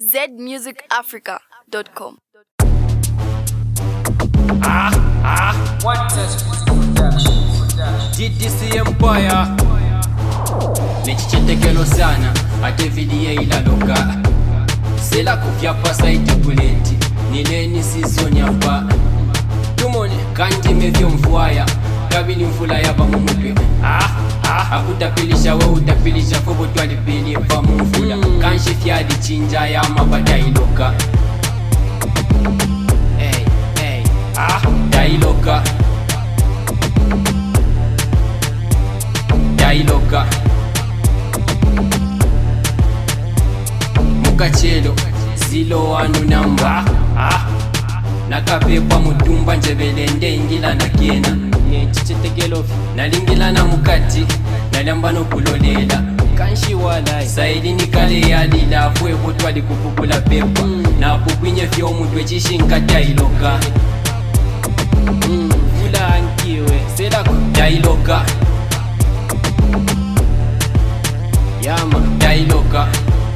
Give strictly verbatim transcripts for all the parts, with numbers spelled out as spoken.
z music africa dot com. Ah, ah, what is production? G D C Empire. Mechichetekelo sana, ate video ilaloka. Sela kufya pasa itibuleti, nileni season yapa. Tumone kanji mevyo mfuaya, kabili mfula yaba mumutwe. Ah, ah, akutapilisha we utapilisha fobo twalipili pa mfula. Mm. Kanshi fyadi chinja ya mabata iloka. Hey, hey, ah, dailoka. Dailoka. Mukachelo, zilo wanu namba. Ah, nakapepa mutumba njebelende ingila na kena. Chichetekelo nalingila na mukati, nalamba no kulolela. Kanshi walai saidi nikale yalila fwe kutwali kupupula pepa. Mm. Na pukwinye fyo mutwe chishinka dailoka. Mm. Fula ankiwe selako dailoka. Yama dailoka.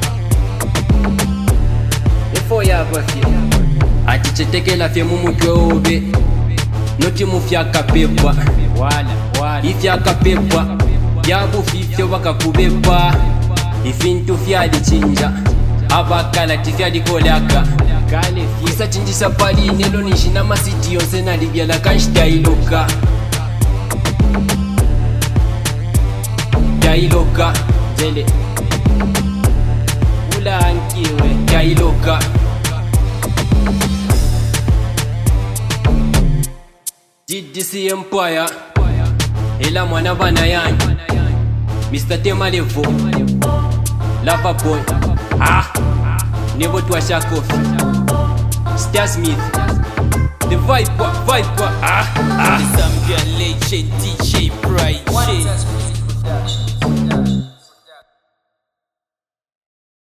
Efo yaba fye atichetekela fye mumutwe obe. Noti mufyaka pepa wala wala ifyaka pepa yabu fifyo bakakubepa ifintu fyali chinja abakala tifyali kolaka kale fisa chinjisa pali nelo nishina masiti yonse nalibyala kanshi dailoka. Dailoka zele ula ankiwe dailoka. G D C Empire ela mwana bana yanyi Mister Temalevo Lava Boy ah Nevo Twasha Coffee Star Smith The Viper Viper ah ah Some girl legend D